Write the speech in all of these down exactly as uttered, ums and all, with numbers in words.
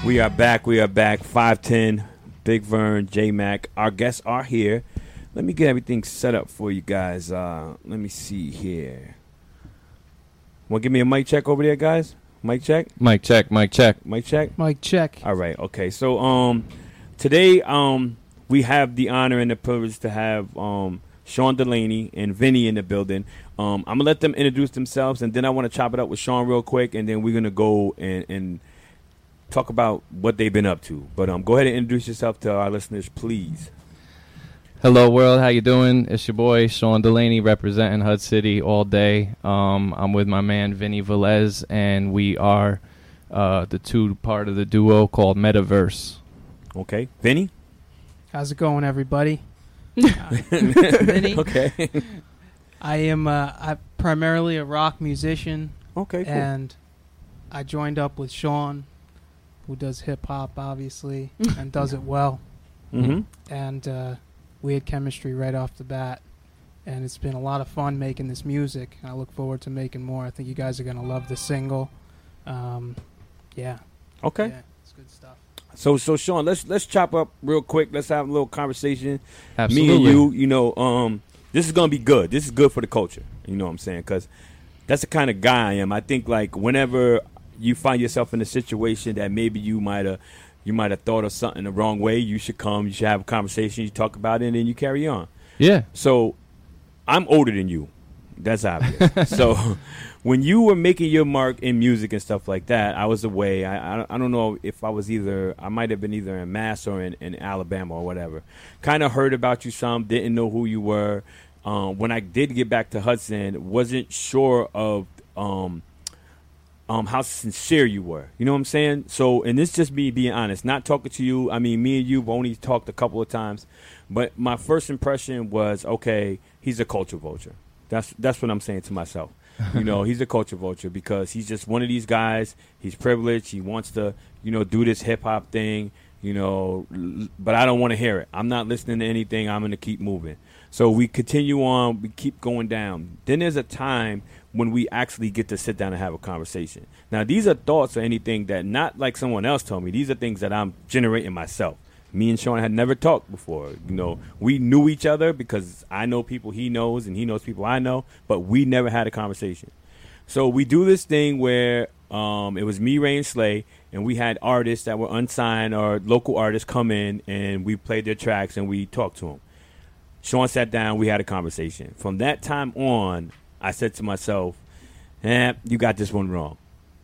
We are back. We are back. five ten, Big Vern, J-Mac. Our guests are here. Let me get everything set up for you guys. Uh, let me see here. Want to give me a mic check over there, guys? Mic check? Mic check, mic check. Mic check? Mic check. All right. Okay. So um, today um, we have the honor and the privilege to have um, Sean Delaney and Vinny in the building. Um, I'm going to let them introduce themselves, and then I want to chop it up with Sean real quick, and then we're going to go and, and talk about what they've been up to. But um, go ahead and introduce yourself to our listeners, please. Hello, world. How you doing? It's your boy, Sean Delaney, representing Hud City all day. Um, I'm with my man, Vinny Velez, and we are uh, the two part of the duo called Metaverse. Okay. Vinny? How's it going, everybody? uh, Vinny. Okay. I am uh, I primarily a rock musician. Okay, cool. And I joined up with Sean, who does hip-hop, obviously, and does it well. Mm-hmm. And uh, we had chemistry right off the bat. And it's been a lot of fun making this music. And I look forward to making more. I think you guys are going to love the single. Um, yeah. Okay. Yeah, it's good stuff. So, so Sean, let's let's chop up real quick. Let's have a little conversation. Absolutely. Me and you, you know, um, this is gonna be good. This is good for the culture. You know what I'm saying? Because that's the kind of guy I am. I think like whenever you find yourself in a situation that maybe you might have you might have thought of something the wrong way, you should come. You should have a conversation. You talk about it, and then you carry on. Yeah. So, I'm older than you. That's obvious. So, when you were making your mark in music and stuff like that, I was away. I, I, I don't know if I was either, I might have been either in Mass or in, in Alabama or whatever. Kind of heard about you some, didn't know who you were. Um, when I did get back to Hudson, wasn't sure of um, um, how sincere you were. You know what I'm saying? So, and this just me being honest, not talking to you. I mean, me and you have only talked a couple of times. But my first impression was, okay, he's a culture vulture. That's that's what I'm saying to myself. You know, he's a culture vulture because he's just one of these guys. He's privileged. He wants to, you know, do this hip hop thing, you know, l- but I don't want to hear it. I'm not listening to anything. I'm going to keep moving. So we continue on. We keep going down. Then there's a time when we actually get to sit down and have a conversation. Now, these are thoughts or anything that not like someone else told me. These are things that I'm generating myself. Me and Sean had never talked before. You know, we knew each other because I know people he knows and he knows people I know, but we never had a conversation. So we do this thing where um, it was me, Ray, and Slay, and we had artists that were unsigned or local artists come in, and we played their tracks and we talked to them. Sean sat down. We had a conversation. From that time on, I said to myself, eh, you got this one wrong.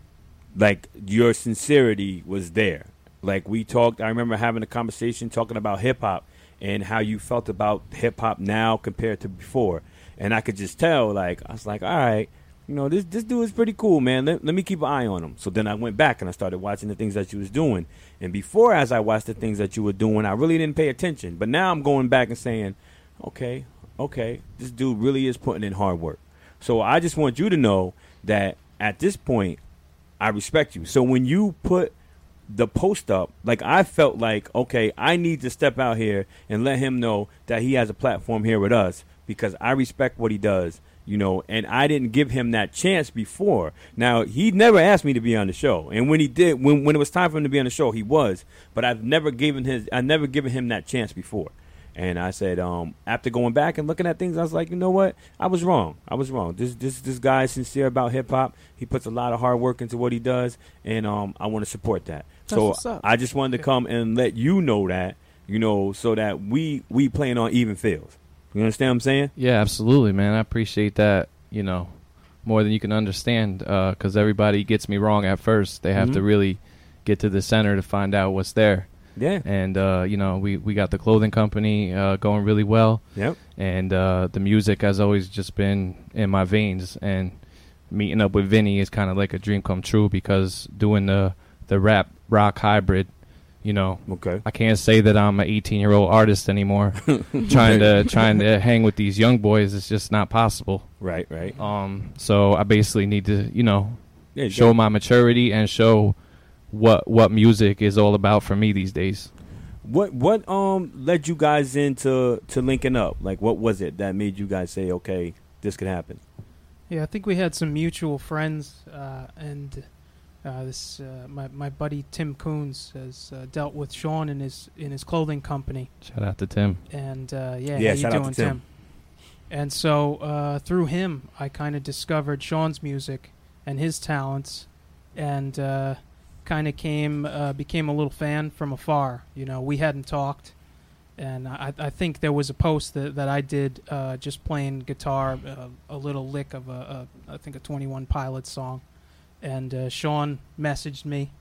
Like, your sincerity was there. Like, we talked, I remember having a conversation talking about hip-hop and how you felt about hip-hop now compared to before. And I could just tell, like, I was like, all right, you know, this this dude is pretty cool, man. Let, let me keep an eye on him. So then I went back and I started watching the things that you was doing. And before, as I watched the things that you were doing, I really didn't pay attention. But now I'm going back and saying, okay, okay, this dude really is putting in hard work. So I just want you to know that at this point, I respect you. So when you put the post up, like, I felt like, okay, I need to step out here and let him know that he has a platform here with us because I respect what he does, you know, and I didn't give him that chance before. Now, he never asked me to be on the show, and when he did, when, when it was time for him to be on the show, he was, but I've never given his, I never given him that chance before. And I said, um, after going back and looking at things, I was like, you know what? I was wrong. I was wrong. This this this guy is sincere about hip hop. He puts a lot of hard work into what he does, and um, I want to support that. That's so what's up. I just wanted to come and let you know that, you know, so that we we playing on even fields. You understand what I'm saying? Yeah, absolutely, man. I appreciate that, you know, more than you can understand because uh, everybody gets me wrong at first. They have Mm-hmm. to really get to the center to find out what's there. Yeah. And, uh, you know, we, we got the clothing company uh, going really well. Yep. And uh, the music has always just been in my veins. And meeting up with Vinny is kind of like a dream come true because doing the, the rap rock hybrid, you know, Okay. I can't say that I'm an eighteen-year-old artist anymore. trying to trying to hang with these young boys is just not possible. Right, right. Um, so I basically need to, you know, Yeah, you show got- my maturity and show what what music is all about for me these days. What what um led you guys into to linking up? Like, what was it that made you guys say, okay, this could happen? Yeah, I think we had some mutual friends, uh, and Uh, this uh, my my buddy Tim Coons has uh, dealt with Sean in his in his clothing company. Shout out to Tim. And uh, yeah, Yeah, how shout you out doing, to Tim. Tim? And so uh, through him, I kind of discovered Sean's music and his talents, and uh, kind of came uh, became a little fan from afar. You know, we hadn't talked, and I, I think there was a post that, that I did uh, just playing guitar, uh, a little lick of a, a I think a twenty-one Pilots song, and uh, Sean messaged me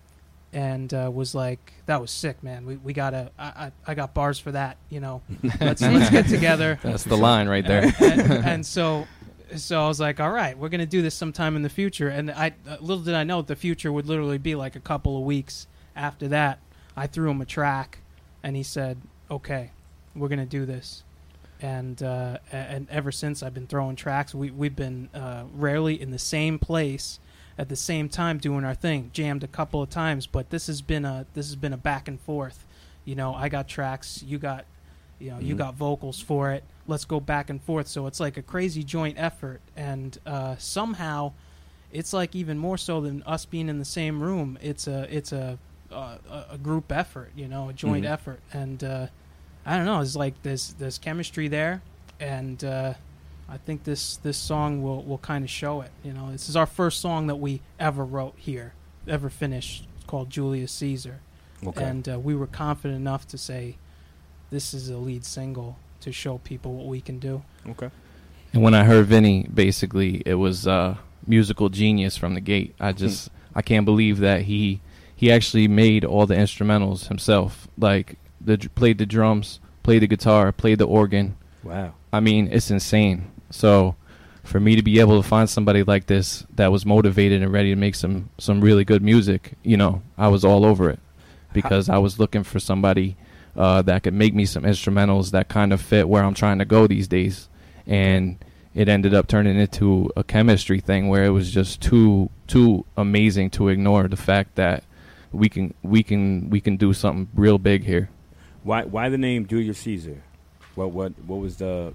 and uh, was like, "That was sick, man. We we gotta. I, I I got bars for that. You know, let's let's get together." That's the line right there. and, and so, so I was like, "All right, we're gonna do this sometime in the future." And I uh, little did I know the future would literally be like a couple of weeks after that. I threw him a track, and he said, "Okay, we're gonna do this." And uh, a- and ever since I've been throwing tracks. We we've been uh, rarely in the same place at the same time doing our thing. Jammed a couple of times, but this has been a this has been a back and forth. You know, I got tracks, you got, you know, mm-hmm. you got vocals for it. Let's go back and forth. So it's like a crazy joint effort, and uh, somehow, it's like even more so than us being in the same room. It's a it's a a, a group effort, you know, a joint Mm-hmm. effort, and uh, I don't know. It's like there's there's chemistry there, and. Uh, I think this, this song will, will kind of show it. You know, this is our first song that we ever wrote here, ever finished. It's called Julius Caesar. Okay. And uh, we were confident enough to say, this is a lead single to show people what we can do. Okay. And when I heard Vinny, basically, it was uh, musical genius from the gate. I just, I can't believe that he he actually made all the instrumentals himself. Like, the played the drums, played the guitar, played the organ. Wow. I mean, it's insane. So for me to be able to find somebody like this that was motivated and ready to make some, some really good music, you know, I was all over it because I was looking for somebody uh, that could make me some instrumentals that kind of fit where I'm trying to go these days. And it ended up turning into a chemistry thing where it was just too too amazing to ignore the fact that we can we can we can do something real big here. Why why the name Julius Caesar? What what what was the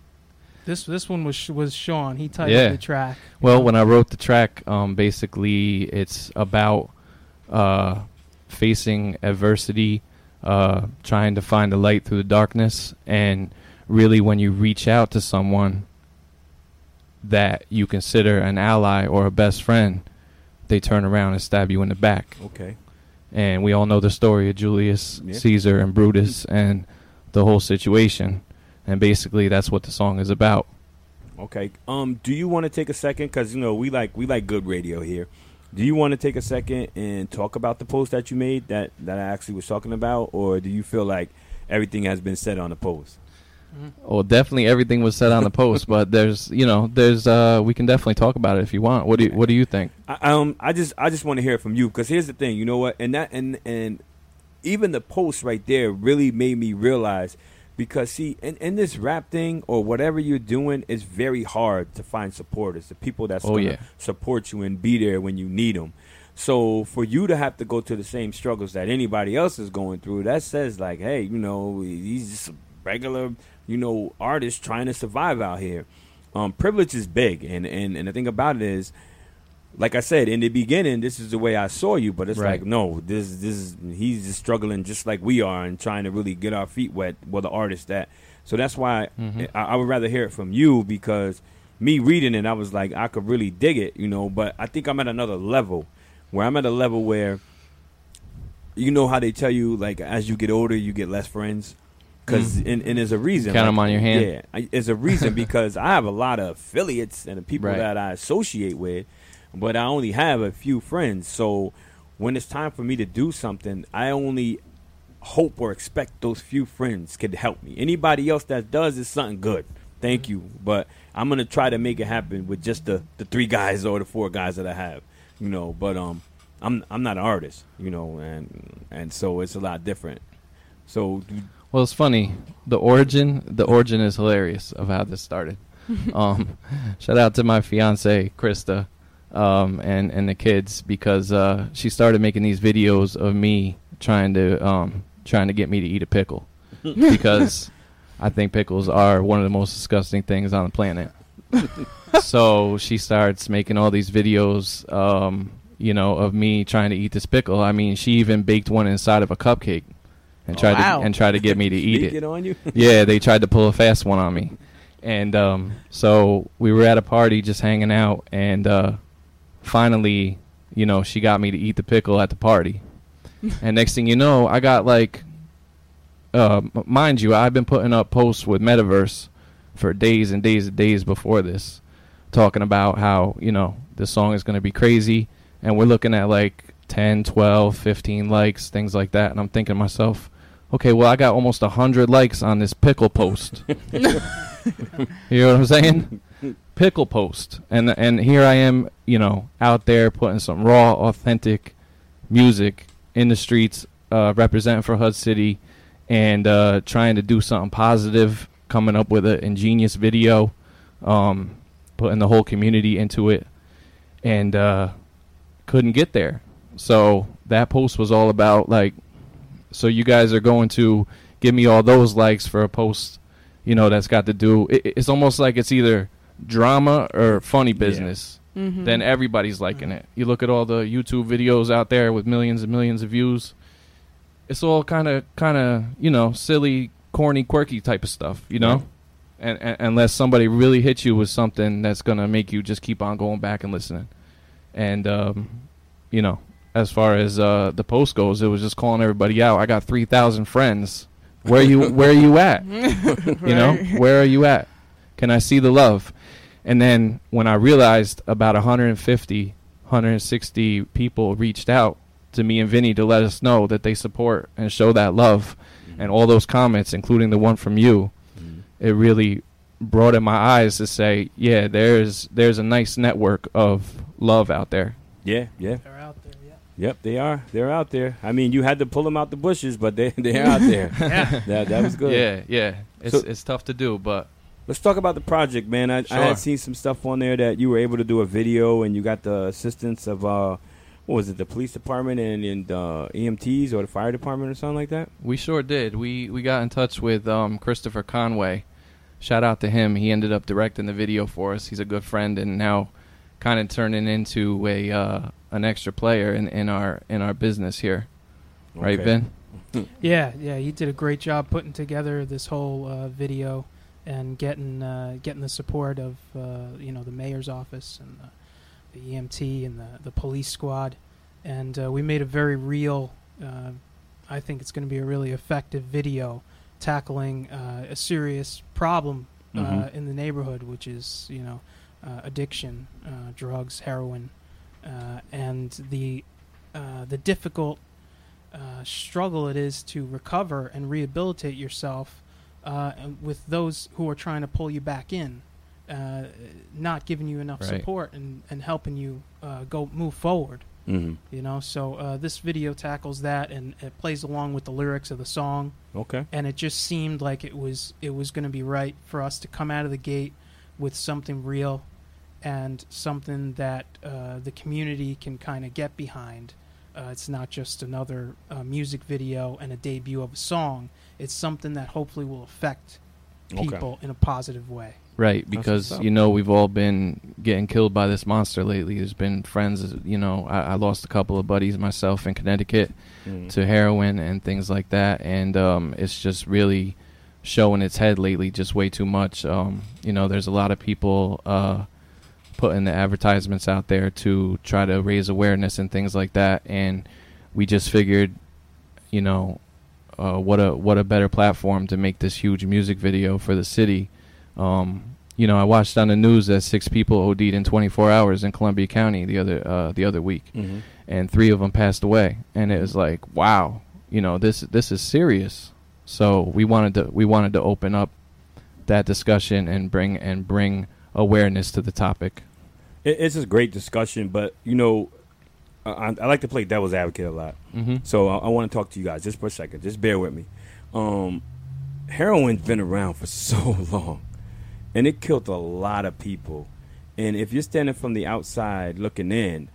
This this one was was Sean. He titled Yeah. the track. Well, when I wrote the track, um, basically it's about uh, facing adversity, uh, trying to find a light through the darkness, and really when you reach out to someone that you consider an ally or a best friend, they turn around and stab you in the back. Okay. And we all know the story of Julius Yeah. Caesar and Brutus and the whole situation. And basically that's what the song is about. Okay. Um do you want to take a second cuz you know we like we like good radio here. Do you want to take a second and talk about the post that you made that that I actually was talking about, or do you feel like everything has been said on the post? Well, definitely everything was said on the post, but there's, you know, there's, uh, we can definitely talk about it if you want. What do you, what do you think? I, um, I just, I just want to hear it from you because here's the thing, you know what, and that, and and even the post right there really made me realize, because see, in, in this rap thing or whatever you're doing, it's very hard to find supporters, the people that's Oh, gonna yeah. support you and be there when you need them. So for you to have to go to the same struggles that anybody else is going through, that says like, hey, you know, he's just a regular, you know, artist trying to survive out here. Um, privilege is big, and, and, and the thing about it is, like I said, in the beginning, this is the way I saw you, but it's Right. like, no, this this is he's just struggling just like we are and trying to really get our feet wet. Well, the artist that, so that's why Mhm. I, I would rather hear it from you, because me reading it, I was like, I could really dig it, you know. But I think I'm at another level, where I'm at a level where, you know how they tell you, like, as you get older, you get less friends. Because Mhm. and, and there's a reason. Count like, 'em on your hand. Yeah, I, there's a reason because I have a lot of affiliates and the people Right. that I associate with, but I only have a few friends. So when it's time for me to do something, I only hope or expect those few friends could help me. Anybody else that does is something good. Thank you. But I'm gonna try to make it happen with just the, the three guys or the four guys that I have. You know, but um I'm I'm not an artist, you know, and and so it's a lot different. So Well, it's funny. The origin, the origin is hilarious of how this started. um, shout out to my fiance Krista, um, and and the kids, because uh, she started making these videos of me trying to um, trying to get me to eat a pickle, because I think pickles are one of the most disgusting things on the planet. So she starts making all these videos, um, you know, of me trying to eat this pickle. I mean, she even baked one inside of a cupcake and Oh, tried wow. to and tried to get me to eat Sneak it. it on you? Yeah, they tried to pull a fast one on me. And um, so we were at a party just hanging out, and uh, finally, you know, she got me to eat the pickle at the party. And next thing you know, I got like, uh, m- mind you, I've been putting up posts with Metaverse for days and days and days before this, talking about how, you know, this song is going to be crazy. And we're looking at like ten, twelve, fifteen likes, things like that. And I'm thinking to myself, okay, well, I got almost one hundred likes on this pickle post. You know what I'm saying? Pickle post. And and here I am, you know, out there putting some raw, authentic music in the streets, uh, representing for Hud City, and uh, trying to do something positive, coming up with an ingenious video, um, putting the whole community into it, and uh, couldn't get there. So that post was all about, like, so you guys are going to give me all those likes for a post, you know, that's got to do, it, it's almost like it's either drama or funny business. Mhm. Then everybody's liking it. You look at all the YouTube videos out there with millions and millions of views. It's all kind of, kind of, you know, silly, corny, quirky type of stuff, you know? And, and unless somebody really hits you with something that's going to make you just keep on going back and listening. And, um, you know, as far as uh, the post goes, it was just calling everybody out. I got three thousand friends. Where you where are you at? You know, where are you at? Can I see the love? And then when I realized about one hundred fifty, one hundred sixty people reached out to me and Vinny to let us know that they support and show that love, Mm-hmm. and all those comments, including the one from you, Mhm. it really brought in my eyes to say, yeah, there's there's a nice network of love out there. Yeah, yeah. They're out there, yeah. Yep, they are. They're out there. I mean, you had to pull them out the bushes, but they they're out there. Yeah. That that was good. Yeah, yeah. It's So- it's tough to do, but Let's talk about the project, man. I, I Sure. had seen some stuff on there that you were able to do a video, and you got the assistance of uh, what was it, the police department and, and uh, E M Ts or the fire department or something like that. we sure did. We we got in touch with um, Christopher Conway. Shout out to him. He ended up directing the video for us. He's a good friend, and now kind of turning into a uh, an extra player in, in our in our business here. Right, Okay. Ben? Yeah, yeah, he did a great job putting together this whole uh, video and getting uh, getting the support of uh, you know, the mayor's office and the, the E M T and the, the police squad, and uh, we made a very real. Uh, I think it's going to be a really effective video tackling uh, a serious problem uh, Mhm. in the neighborhood, which is, you know, uh, addiction, uh, drugs, heroin, uh, and the uh, the difficult uh, struggle it is to recover and rehabilitate yourself uh, and with those who are trying to pull you back in, uh, not giving you enough Right. support and, and helping you uh, go move forward. Mm-hmm. You know, so uh, this video tackles that, and it plays along with the lyrics of the song. Okay. And it just seemed like it was it was going to be right for us to come out of the gate with something real and something that uh, the community can kind of get behind. Uh, it's not just another uh, music video and a debut of a song. It's something that hopefully will affect Okay. people in a positive way. Right, That's because what's up. you know we've all been getting killed by this monster lately. There's been friends, you know, I, I lost a couple of buddies myself in Connecticut Mhm. to heroin and things like that, and um, it's just really showing its head lately, just way too much. Um, you know, there's a lot of people uh, putting the advertisements out there to try to raise awareness and things like that, and we just figured, you know, uh, what a what a better platform to make this huge music video for the city. Um, you know, I watched on the news that six people OD'd in twenty-four hours in Columbia County the other uh, the other week, Mhm. and three of them passed away. And it was like, wow, you know, this this is serious. So we wanted to we wanted to open up that discussion and bring and bring awareness to the topic. It, it's a great discussion, but you know, I, I I like to play devil's advocate a lot. Mm-hmm. So I, I want to talk to you guys just for a second. Just bear with me. Um, heroin's been around for so long, and it killed a lot of people. And if you're standing from the outside looking in,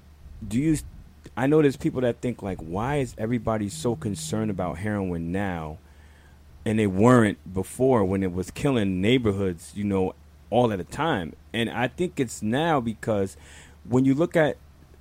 do you? I know there's people that think like, why is everybody so concerned about heroin now, and they weren't before when it was killing neighborhoods, you know, all at a time. And I think it's now because when you look at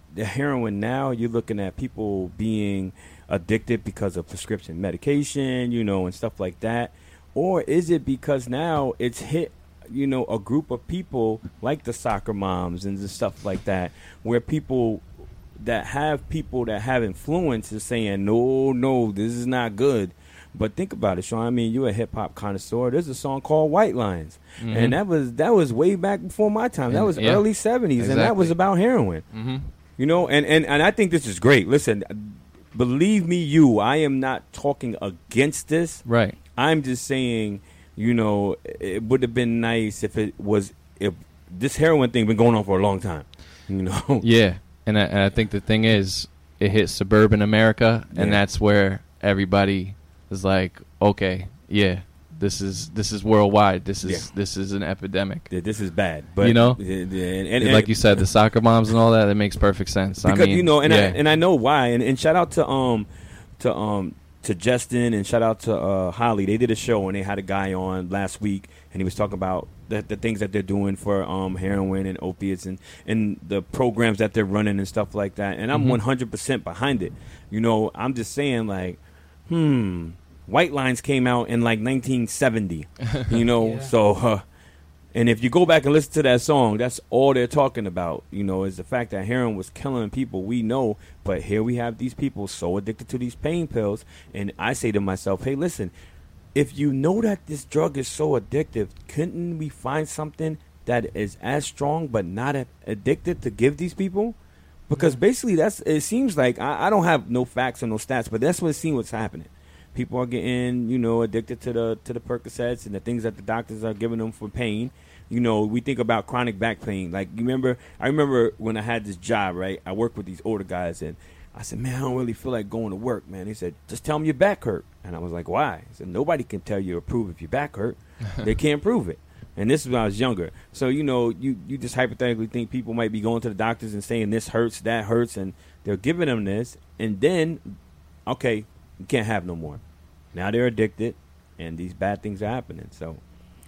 the heroin now, you're looking at people being addicted because of prescription medication, you know, and stuff like that? Or is it because now it's hit, you know, a group of people like the soccer moms and the stuff like that, where people that have people that have influence is saying, no, no, this is not good. But think about it, Sean. I mean, you're a hip hop connoisseur. There's a song called White Lines, mm-hmm. and that was that was way back before my time. That was yeah. early seventies, exactly. and that was about heroin. Mm-hmm. You know, and, and, and I think this is great. Listen, believe me, you, I am not talking against this. Right. I'm just saying, you know, it would have been nice if it was if this heroin thing been going on for a long time. You know. Yeah, and I, and I think the thing is, it hit suburban America, and yeah. that's where everybody is like, okay, yeah, this is this is worldwide. This is yeah. this is an epidemic. Yeah, this is bad. But you know, and, and, and, like you said, the soccer moms and all that. That makes perfect sense. Because, I mean, you know, and yeah. I and I know why. And, and shout out to um to um to Justin and shout out to uh, Holly. They did a show and they had a guy on last week, and he was talking about the, the things that they're doing for um heroin and opiates and and the programs that they're running and stuff like that. And I'm mm-hmm. one hundred percent behind it. You know, I'm just saying, like, hmm. White Lines came out in like nineteen seventy, you know, yeah. so, uh, and if you go back and listen to that song, that's all they're talking about, you know, is the fact that heroin was killing people, we know, but here we have these people so addicted to these pain pills, and I say to myself, hey, listen, if you know that this drug is so addictive, couldn't we find something that is as strong but not a- addicted to give these people? Because yeah. basically that's, it seems like, I, I don't have no facts or no stats, but that's what it seems what's happening. People are getting, you know, addicted to the to the Percocets and the things that the doctors are giving them for pain. You know, we think about chronic back pain. Like, you remember, I remember when I had this job, right? I worked with these older guys, and I said, man, I don't really feel like going to work, man. He said, just tell them your back hurt. And I was like, why? He said, nobody can tell you or prove if your back hurt. They can't prove it. And this is when I was younger. So, you know, you, you just hypothetically think people might be going to the doctors and saying this hurts, that hurts, and they're giving them this. And then, okay, you can't have no more. Now they're addicted, and these bad things are happening. So,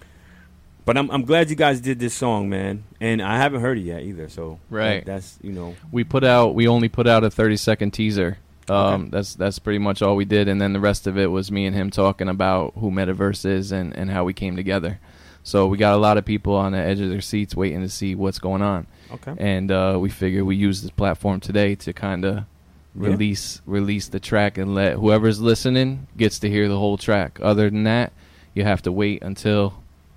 but I'm I'm glad you guys did this song, man. And I haven't heard it yet either. So right, that, that's you know we put out we only put out a thirty second teaser. Um, okay. That's that's pretty much all we did, and then the rest of it was me and him talking about who Metaverse is and and how we came together. So we got a lot of people on the edge of their seats waiting to see what's going on. Okay, and uh, we figured we use this platform today to kind of release yeah. release the track and let whoever's listening gets to hear the whole track. Other than that, you have to wait until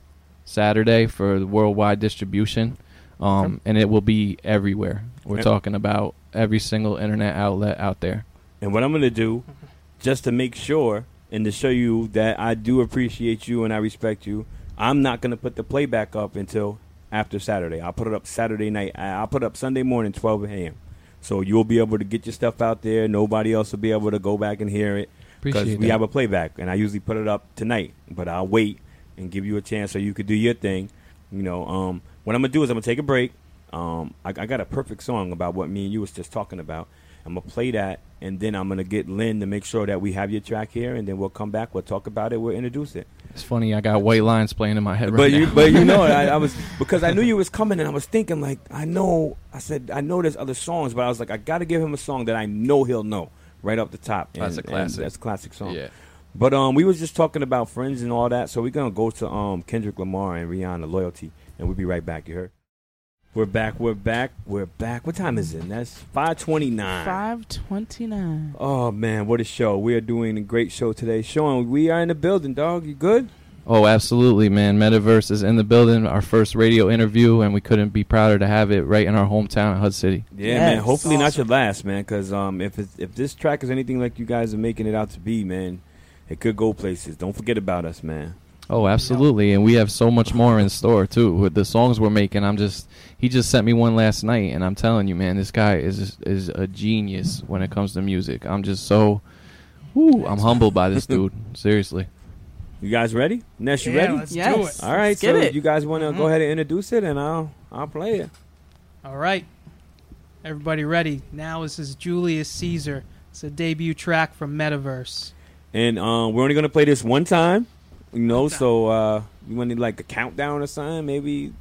Saturday for the worldwide distribution, um, okay. and it will be everywhere. We're yeah. talking about every single internet outlet out there. And what I'm going to do, just to make sure and to show you that I do appreciate you and I respect you, I'm not going to put the playback up until after Saturday. I'll put it up Saturday night. I'll put it up Sunday morning, twelve a.m. So you'll be able to get your stuff out there. Nobody else will be able to go back and hear it because we that. have a playback. And I usually put it up tonight, but I'll wait and give you a chance so you could do your thing. You know, um, what I'm going to do is I'm going to take a break. Um, I, I got a perfect song about what me and you was just talking about. I'm going to play that, and then I'm going to get Lynn to make sure that we have your track here, and then we'll come back. We'll talk about it. We'll introduce it. It's funny. I got White Lines playing in my head right but now. You, but you know, I, I was because I knew you was coming, and I was thinking like, I know. I said I know there's other songs, but I was like, I got to give him a song that I know he'll know right up the top. And, that's a classic. That's a classic song. Yeah. But um, we was just talking about friends and all that, so we're gonna go to um Kendrick Lamar and Rihanna, Loyalty, and we'll be right back. You heard? We're back. We're back. We're back. What time is it? That's five twenty-nine. five twenty-nine. Oh man, what a show! We are doing a great show today. Sean, we are in the building, dog. You good? Oh, absolutely, man. Metaverse is in the building. Our first radio interview, and we couldn't be prouder to have it right in our hometown, Hud City. Yeah, yes. man. Hopefully awesome. not your last, man. Because um, if it's, if this track is anything like you guys are making it out to be, man, it could go places. Don't forget about us, man. Oh, absolutely, and we have so much more in store too. With the songs we're making, I'm just he just sent me one last night, and I'm telling you, man, this guy is is a genius when it comes to music. I'm just so, whoo, I'm humbled by this dude. Seriously. You guys ready? Ness, you yeah, ready? Let's yes. do it. All right, Let's so get it. you guys want to Mm-hmm. go ahead and introduce it, and I'll I'll play it. All right. Everybody ready? Now this is Julius Caesar. It's a debut track from Metaverse. And um, we're only gonna play this one time, you know. So uh, you want to like a countdown or something? Maybe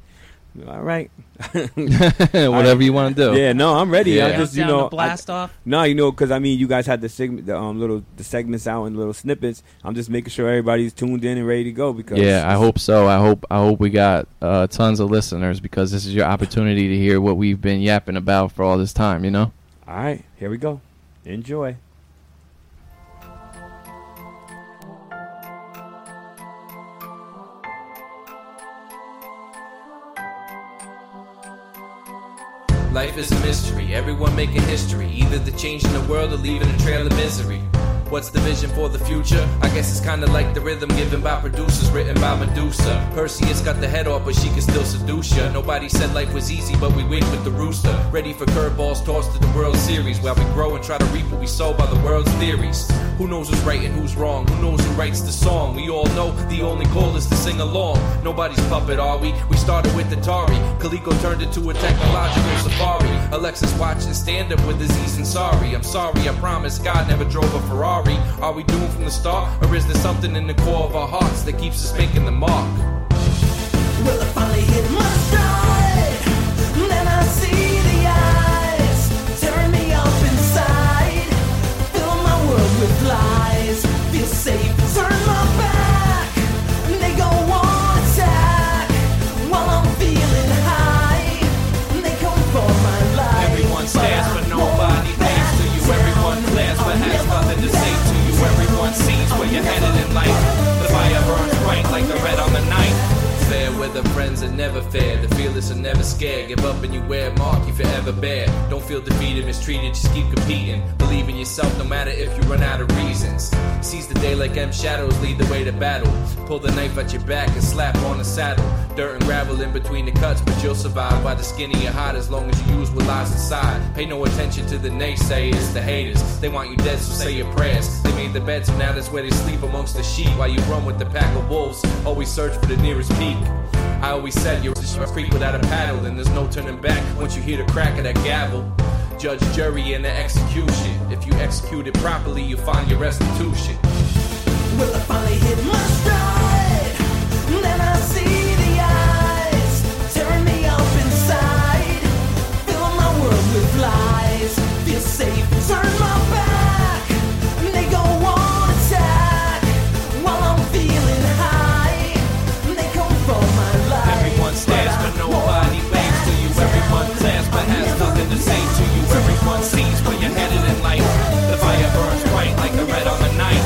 All right. Whatever you want to do. Yeah, no, I'm ready. Yeah. I just, you Down know, to blast I, off. no, you know, because I mean, you guys had the segment, the um, little the segments out in little snippets. I'm just making sure everybody's tuned in and ready to go. Because Yeah, I hope so. I hope I hope we got uh, tons of listeners because this is your opportunity to hear what we've been yapping about for all this time. You know. All right, here we go. Enjoy. Life is a mystery, everyone making history. Either the change in the world or leaving a trail of misery. What's the vision for the future? I guess it's kinda like the rhythm given by producers, written by Medusa. Perseus got the head off, but she can still seduce ya. Nobody said life was easy, but we wait with the rooster. Ready for curveballs tossed to the World Series, while we grow and try to reap what we sow by the world's theories. Who knows who's right and who's wrong? Who knows who writes the song? We all know the only goal is to sing along. Nobody's puppet, are we? We started with Atari. Coleco turned into a technological safari. Alexis watched and stand up with Aziz Ansari. I'm sorry, I promise God never drove a Ferrari. Are we doomed from the start? Or is there something in the core of our hearts that keeps us making the mark? Well, I finally hit my stride. Then I see the eyes tearing me up inside. Fill my world with lies. Feel safe, turn my back. They go on attack while I'm feeling high. They come for my life. Everyone stands but nobody pays to you. Everyone glares but has nothing to say to you. Everyone sees where you're headed in life. The fire burns bright like the red on the night. Fair weather friends are never fair. The fearless are never scared. Give up and you wear a mark you forever bear. Don't feel defeated, mistreated, just keep competing. Believe in yourself no matter if you run out of reasons. Seize the day like M shadows lead the way to battle. Pull the knife at your back and slap on the saddle. Dirt and gravel in between the cuts, but you'll survive by the skin of your heart as long as you use what lies inside. Pay no attention to the naysayers, the haters. They want you dead, so say your prayers. They made the bed, so now that's where they sleep amongst the sheep. While you run with the pack of wolves, always search for the nearest peak. I always said you're a creep without a paddle, and there's no turning back once you hear the crack of that gavel. Judge, jury, and the execution. If you execute it properly, you find your restitution. Well, I finally hit my stride. Then I see the eyes tearing me up inside. Fill my world with lies. Feel safe, turn my back. They go on attack while I'm feeling high. They come for my life. Everyone stands but nobody waves to you. Everyone glares but has nothing to say to you. Everyone sees where you're headed in life. The fire burns bright like the red on the night.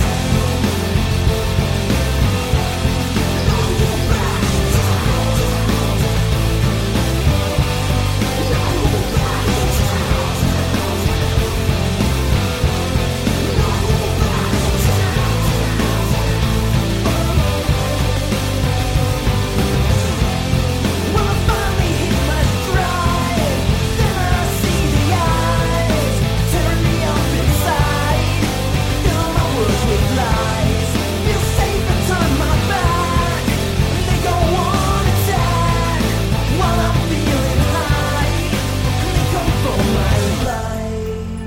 Well, I finally hit my stride. Then I see the eyes tearing me up inside. Fill my world with lies. Feel safe and turn my back. They go on attack while I'm feeling high. They come for my life.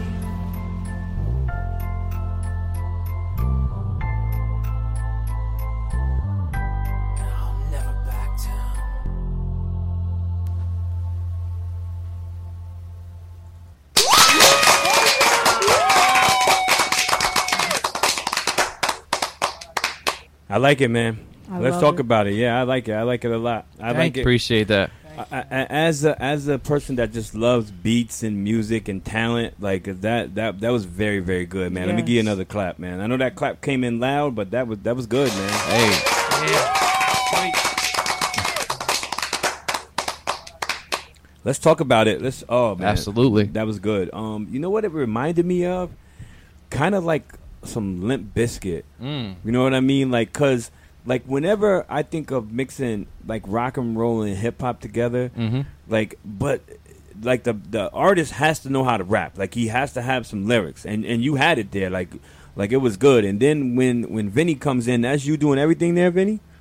I'll never back down. I like it, man. I Let's love talk it. about it. Yeah, I like it. I like it a lot. I like it. Appreciate that. I, I, as a as a person that just loves beats and music and talent, like that that that was very very good, man. Let me give you Yes. another clap, man. I know that clap came in loud, but that was that was good, man. Hey, Let's talk about it. Let's oh man, absolutely. that was good. Um, you know what it reminded me of? Kind of like some Limp Bizkit. Mm. You know what I mean? Like, cause like whenever I think of mixing like rock and roll and hip hop together, Mm-hmm. like, but like the the artist has to know how to rap. Like he has to have some lyrics, and and you had it there. Like like it was good. And then when when Vinny comes in, that's you doing everything there, Vinny.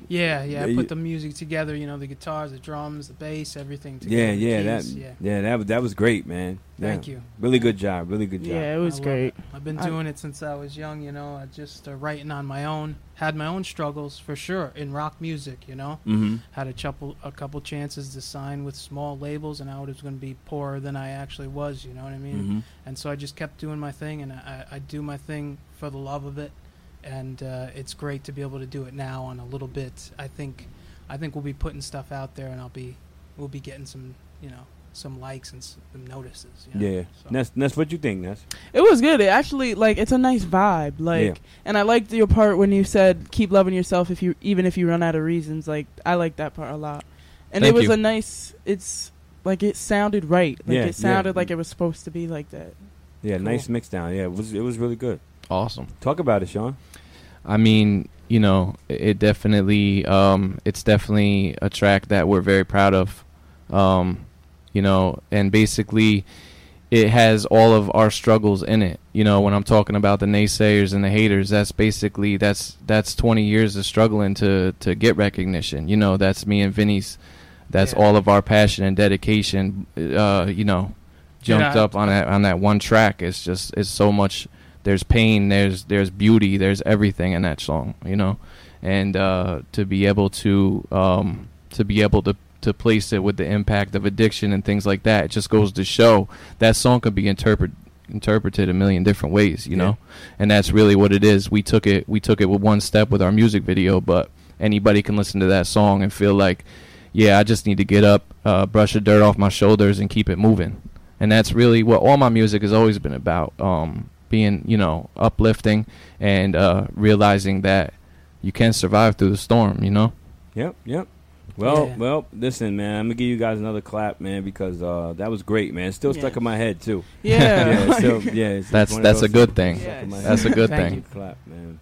Yeah, yeah. I Yeah, put you- the music together. You know, the guitars, the drums, the bass, everything together. Yeah, the yeah, that, keys, yeah, yeah. that was that was great, man. Thank Yeah. you. Really good job. Really good job. Yeah, it I was love great. it. I've been I- doing it since I was young. You know, I just uh, writing on my own. Had my own struggles for sure in rock music. You know, Mm-hmm. had a couple a couple chances to sign with small labels, and I was going to be poorer than I actually was. You know what I mean? Mm-hmm. And so I just kept doing my thing, and I, I do my thing for the love of it. And uh, it's great to be able to do it now on a little bit. I think, I think we'll be putting stuff out there, and I'll be, we'll be getting some, you know, some likes and some notices. You know? Yeah. So- Ness, Ness, what you think, Ness? It was good. It actually, like, it's a nice vibe. Like, Yeah. and I liked your part when you said keep loving yourself if you even if you run out of reasons. Like, I like that part a lot. And Thank it was you. a nice. It's like it sounded right. Like Yeah, it sounded yeah. like it was supposed to be like that. Yeah, Cool. nice mix down. Yeah, it was it was really good. Awesome. Talk about it, Sean. I mean, you know, it it definitely, um, it's definitely a track that we're very proud of, um, you know, and basically it has all of our struggles in it. You know, when I'm talking about the naysayers and the haters, that's basically, that's, that's twenty years of struggling to, to get recognition. You know, that's me and Vinny's, that's Yeah. all of our passion and dedication, uh, you know, jumped Yeah. up on that, on that one track. It's just, it's so much. There's pain, there's there's beauty, there's everything in that song, you know, and uh, to be able to um, to be able to, to place it with the impact of addiction and things like that, it just goes to show that song could be interpret interpreted a million different ways, you Yeah. know, and that's really what it is. We took it we took it with one step with our music video, but anybody can listen to that song and feel like, yeah, I just need to get up, uh, brush the dirt off my shoulders, and keep it moving, and that's really what all my music has always been about. Um, being, you know, uplifting and uh, realizing that you can survive through the storm, you know? Yep, yep. Well, Yeah. well, listen, man. I'm gonna give you guys another clap, man, because uh, that was great, man. It's still stuck Yeah. in my head too. Yeah. yeah, it's still, yeah. It's That's one of that's a those good things thing. stuck in my Yes. head. That's a good Thank thing. you. Clap, man.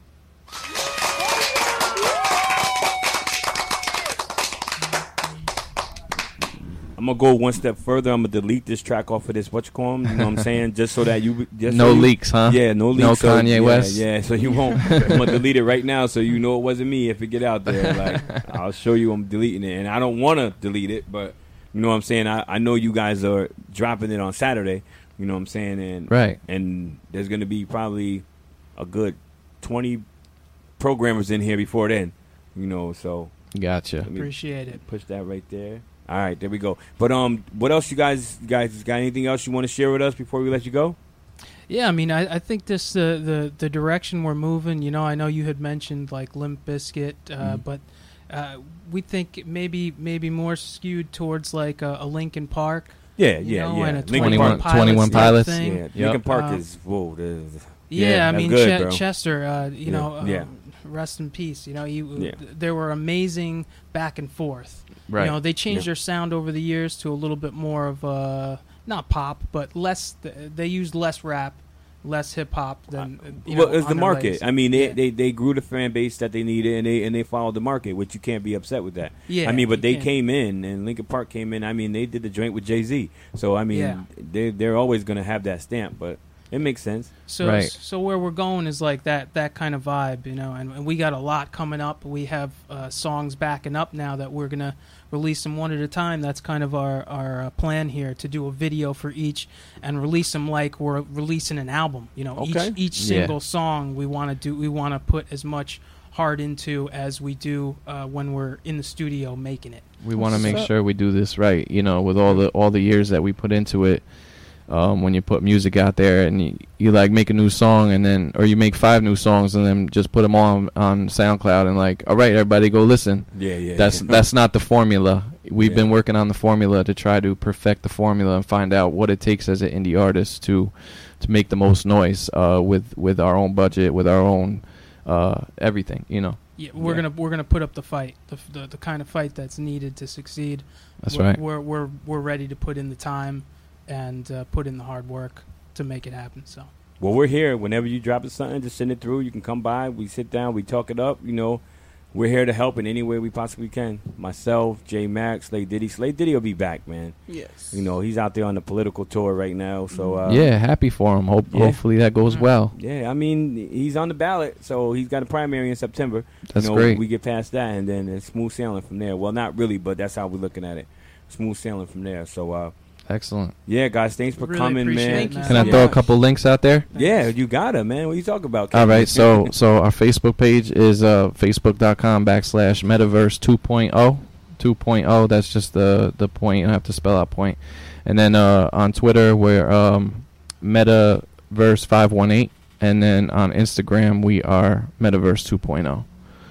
I'm gonna go one step further. I'm gonna delete this track off of this. What you call 'em? You know what I'm saying? Just so that you, just No so you- leaks, huh? Yeah, no leaks. No so, Kanye yeah, West? Yeah, so you won't. I'm gonna delete it right now, so you know it wasn't me. If it get out there, like I'll show you, I'm deleting it, and I don't want to delete it, but you know what I'm saying. I, I know you guys are dropping it on Saturday. You know what I'm saying, and Right. and there's gonna be probably a good twenty programmers in here before then. You know, so Gotcha. let me Appreciate it. push that right there. All right, there we go. But um, what else you guys you guys got anything else you want to share with us before we let you go? Yeah, I mean, I, I think this uh, the the direction we're moving. You know, I know you had mentioned like Limp Bizkit, uh, Mhm. but uh, we think maybe maybe more skewed towards like a, a Linkin Park. Yeah, You yeah, know, yeah. and a Linkin twenty-one Park. twenty-one type Pilots. thing. Yeah, Yep. Linkin Park Uh, is whoa. there's- Yeah, Yeah, I that's mean good, Che- bro. Chester. Uh, you Yeah, know, uh, yeah. rest in peace. You know, you Yeah. there were amazing back and forth. Right. You know, they changed Yeah. their sound over the years to a little bit more of uh not pop, but less. They used less rap, less hip hop than. uh, You well, know, it's the on their market. legacy. I mean, they, Yeah. they they grew the fan base that they needed, and they and they followed the market, which you can't be upset with that. Yeah, I mean, but you they can't. came in, and Linkin Park came in. I mean, they did the joint with Jay Z, so I mean, Yeah. they they're always gonna have that stamp, but it makes sense. So, Right. so where we're going is like that that kind of vibe, you know. And, and we got a lot coming up. We have uh, songs backing up now that we're gonna release them one at a time. That's kind of our our uh, plan here, to do a video for each and release them like we're releasing an album. You know, Okay. each each Yeah. single song we want to do. We want to put as much heart into as we do uh, when we're in the studio making it. We want to make So- sure we do this right, you know, with all the all the years that we put into it. Um, when you put music out there and you, you like make a new song and then, or you make five new songs and then just put them on on SoundCloud and like, all right, everybody go listen. Yeah, yeah. That's yeah. that's not the formula. We've Yeah. been working on the formula to try to perfect the formula and find out what it takes as an indie artist to to make the most noise uh, with with our own budget, with our own uh, everything, you know. Yeah, we're Yeah. gonna we're gonna put up the fight, the, the the kind of fight that's needed to succeed. That's we're, right. We're we're we're ready to put in the time and uh, put in the hard work to make it happen. So Well, we're here. Whenever you drop something, just send it through. You can come by. We sit down. We talk it up. You know, we're here to help in any way we possibly can. Myself, J Max, Slay Diddy. Slay Diddy will be back, man. Yes. You know, he's out there on the political tour right now. So uh, yeah, happy for him. Hope yeah. hopefully that goes well. yeah, I mean, he's on the ballot, so he's got a primary in September. That's you know, great. We get past that, and then it's smooth sailing from there. Well, not really, but that's how we're looking at it. Smooth sailing from there. So, uh, Excellent. yeah, guys, thanks for Really coming, appreciate man. it, man. Can I Yeah. throw a couple links out there? Yeah, you got it, man. What you talking about? All Ken? right, so so our Facebook page is uh, facebook.com backslash metaverse 2.0. 2.0, that's just the, the point. You don't have to spell out point. And then uh, on Twitter, we're um, metaverse five one eight. And then on Instagram, we are metaverse 2.0.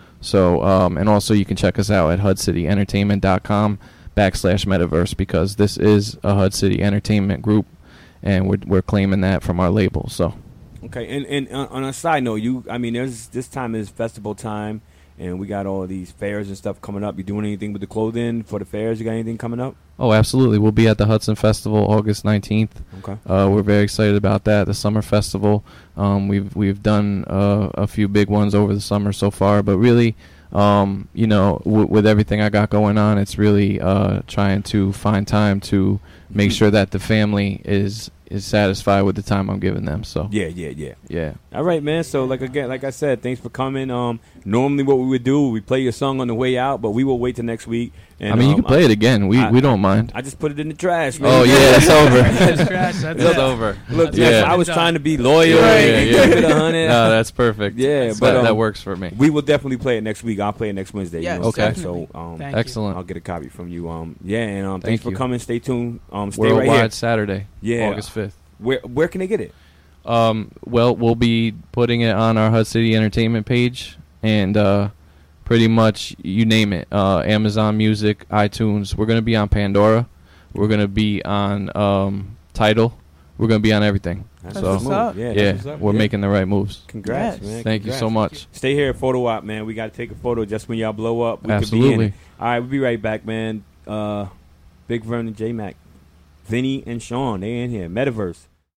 So, um, and also you can check us out at hud city entertainment dot com backslash metaverse because this is a Hud City Entertainment group, and we're we're claiming that from our label. So. Okay, and and uh, on a side note, you, I mean, there's this time is festival time, and we got all these fairs and stuff coming up. You doing anything with the clothing for the fairs? You got anything coming up? Oh, absolutely. We'll be at the Hudson Festival August nineteenth. Okay. Uh, we're very excited about that. The summer festival. Um, we've we've done uh, a few big ones over the summer so far, but really, um, you know, w- with everything I got going on, it's really uh, trying to find time to make sure that the family is is satisfied with the time I'm giving them. So Yeah, yeah, yeah. yeah. All right, man. So, like again, like I said, thanks for coming. Um, normally what we would do, we play your song on the way out, but we will wait till next week. And, I mean, you um, can play it again. We I- we don't mind. I just put it in the trash, man. Oh yeah, it's over. That's trash. That's It's it. over. Look, Yeah. Jeff, I was Done. trying to be loyal Yeah, and yeah, keep yeah. it a hundred. No, that's perfect. Yeah, That- but um, that works for me. we will definitely play it next week. I'll play it next Wednesday. Yes, you know, Okay. definitely. So, um, Thank you. Excellent. I'll get a copy from you. Um, yeah, and um, Thank thanks for you. coming. Stay tuned. Um, stay Worldwide right here. Saturday, Yeah. August fifth. Where where can they get it? Um, well, we'll be putting it on our Hud City Entertainment page, and uh, pretty much you name it. Uh, Amazon Music, iTunes. We're gonna be on Pandora. We're gonna be on um, Tidal. We're gonna be on everything. That's That's So, what's up. Yeah, yeah, that's what's up. we're Yeah. making the right moves. Congrats, Yes. man. Thank you so Congrats. much. Stay here, photo op, man. We got to take a photo just when y'all blow up. We could be in Absolutely. it. All right, we'll be right back, man. Uh, Big Vern and J Mac, Vinny and Sean, they in here. Metaverse.